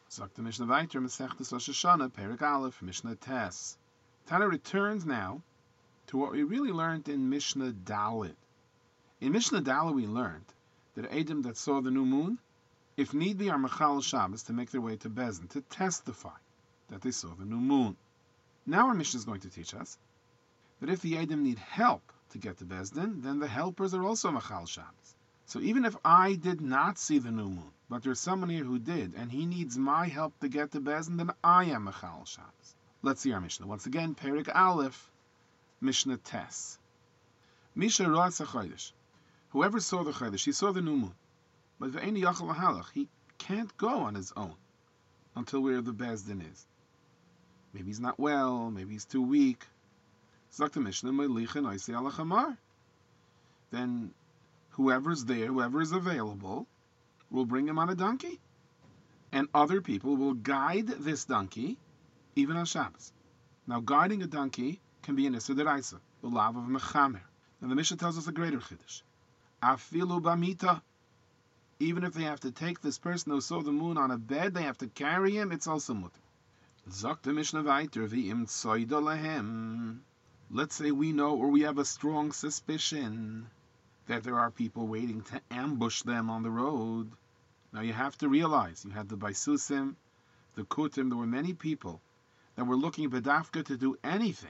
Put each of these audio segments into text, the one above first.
Sagt the Mishnah weiter, Masechtas Rosh Hashanah, Perek Aleph, Mishnah Tes. Tana returns now to what we really learned in Mishnah Dalit. In Mishnah Dalit we learned that Edom that saw the new moon, if need be, are Mechal Shabbos to make their way to Bezdin, to testify that they saw the new moon. Now our Mishnah is going to teach us that if the Edom need help to get to Bezdin, then the helpers are also Mechal Shabbos. So even if I did not see the new moon, but there's someone here who did, and he needs my help to get to Bezdin, then I am Mechal Shabbos. Let's see our Mishnah. Once again, Perek Aleph, Mishnah Tes. Misha Ro'atz HaChodesh. Whoever saw the Chodesh, he saw the new moon. But Ve'eni Yachal Lahalach, he can't go on his own until where the Bezdin is. Maybe he's not well, maybe he's too weak. Zok the Mishnah, Me'lichen Oisei Ala Chamar. Then whoever's there, whoever is available, will bring him on a donkey. And other people will guide this donkey even on Shabbos. Now, guiding a donkey can be an Issa D'Oraisa, the lav of Mechamer. And the Mishnah tells us a greater Chiddush. Afilu Bamita. Even if they have to take this person who saw the moon on a bed, they have to carry him, it's also mutter. Zok the Mishnah weiter, V'im Tsoida Lahem. Let's say we know or we have a strong suspicion that there are people waiting to ambush them on the road. Now you have to realize, you had the Baisusim, the Kutim, there were many people that were looking Bedafka to do anything.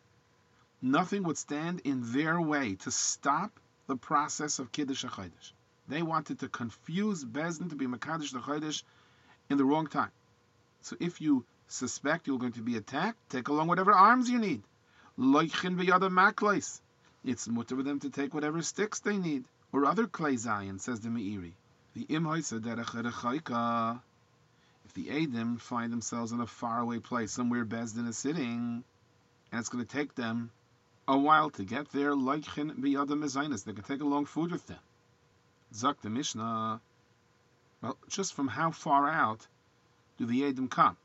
Nothing would stand in their way to stop the process of Kiddush HaChodesh. They wanted to confuse Bezdin to be Mekadosh the Chodesh in the wrong time. So if you suspect you're going to be attacked, take along whatever arms you need. Loichin v'yada makleis. It's mutter for them to take whatever sticks they need, or other clay zayin, says the Meiri. The imhoisa derech. If the Edom find themselves in a faraway place, somewhere Bezdin is sitting, and it's going to take them a while to get there, loichin v'yada mezainis. They can take along food with them. Zak the Mishnah. Well, just from how far out do the Edom come?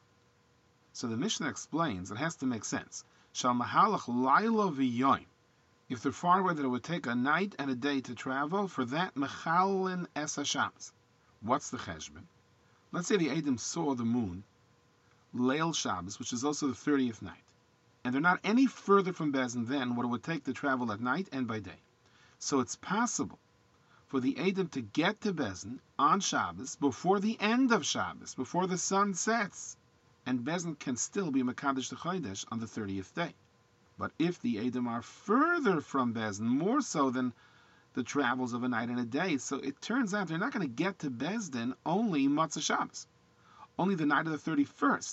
So the Mishnah explains, it has to make sense. Shal mahalach laila v'yoim. If they're far away, that it would take a night and a day to travel, for that mechalin es Shabbos. What's the cheshbon? Let's say the Edom saw the moon, Leil Shabbos, which is also the 30th night, and they're not any further from Bezdin than what it would take to travel at night and by day. So it's possible for the Edom to get to Bezdin on Shabbos before the end of Shabbos, before the sun sets, and Bezdin can still be Mekadosh the Chodesh on the 30th day. But if the Edom are further from Bezdin, more so than the travels of a night and a day, so it turns out they're not going to get to Bezdin only Matzah Shabbos, only the night of the 31st.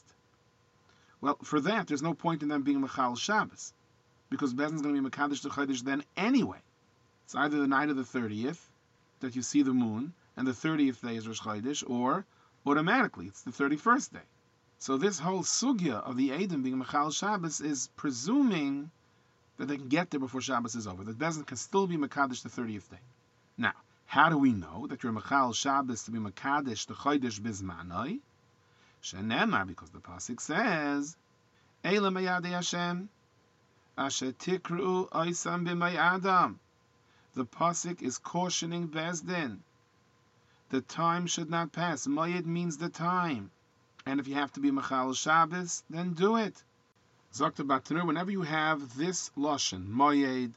Well, for that, there's no point in them being Mechal Shabbos, because Bezdin's going to be Mekadosh the Chodesh then anyway. It's either the night of the 30th that you see the moon, and the 30th day is Rosh Chodesh, or automatically it's the 31st day. So this whole sugya of the Edom being Mechal Shabbos is presuming that they can get there before Shabbos is over, that Bezdin can still be Mekadosh the 30th day. Now, how do we know that you're Mechal Shabbos to be Mekadosh the Chodesh Bizmanoi? Shenemar, because the pasuk says, Eila Mayadei Hashem, Asher Tikru Oisam B'Mayadam. The pasuk is cautioning Bezdin. The time should not pass. Mayed means the time. And if you have to be Mechal Shabbos, then do it. Zokta Batner, whenever you have this Lashon, Mayed,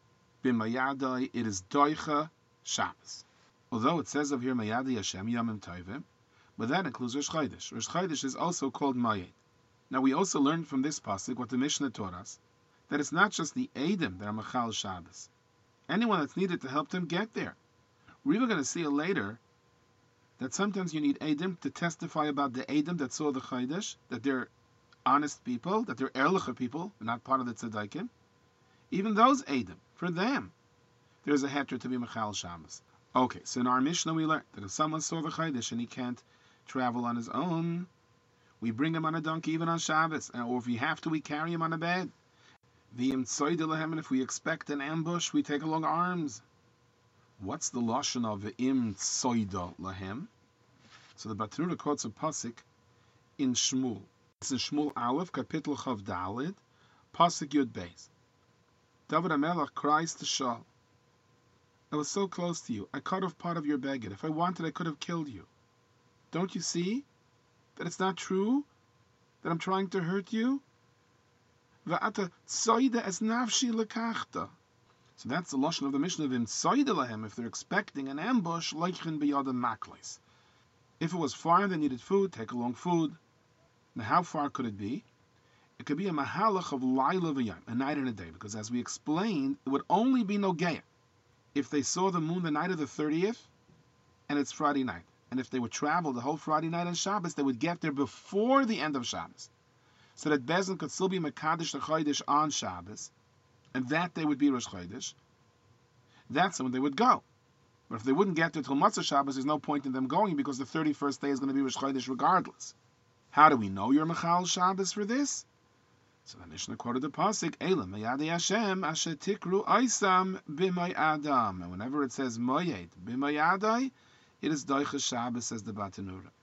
B'Mayadai, it is Doicha Shabbos. Although it says over here, Mayadei Hashem, Yomim Tovim, but that includes Rosh Chodesh. Rosh Chodesh is also called Mayed. Now we also learned from this pasuk, what the Mishnah taught us, that it's not just the Edom that are Mechal Shabbos. Anyone that's needed to help them get there. We're even going to see it later that sometimes you need Edom to testify about the Edom that saw the Chodesh, that they're honest people, that they're Erlicha people, not part of the Tzedaikim. Even those Edom, for them, there's a heter to be Mechal Shabbos. Okay, so in our Mishnah we learned that if someone saw the Chodesh and he can't travel on his own, we bring him on a donkey even on Shabbos, or if we have to, we carry him on a bed. V'im tzoida lahem, and if we expect an ambush, we take along arms. What's the lashon of v'im tzoida lahem? So the Batnura quotes a pasuk in Shmuel. It's in Shmuel Aleph, Kapitel Chav Dalid, pasuk Yud Beis. David HaMelech cries to Shaul, I was so close to you. I cut off part of your beged. If I wanted, I could have killed you. Don't you see that it's not true, that I'm trying to hurt you? Va'ata tsoida es nafshi lekachta. So that's the lashon of the Mishnah. V'im tsoida lahem, if they're expecting an ambush, leichin biyada makles. If it was far, they needed food, take along food. Now, how far could it be? It could be a mahalach of laila v'yam, a night and a day, because as we explained, it would only be nogeya if they saw the moon the night of the 30th, and it's Friday night. And if they would travel the whole Friday night on Shabbos, they would get there before the end of Shabbos, so that Bezdin could still be Mekadesh the Chodesh on Shabbos, and that day would be Rosh Chodesh. That's when they would go. But if they wouldn't get there till Matzah Shabbos, there's no point in them going, because the 31st day is going to be Rosh Chodesh regardless. How do we know you're Mechal Shabbos for this? So the Mishnah quoted the pasuk, Elam Mayadei Hashem Asher Tikru Aisam B'may Adam. And whenever it says Moyed B'may Adai, it is Doiches Shabbos, says the Batanura.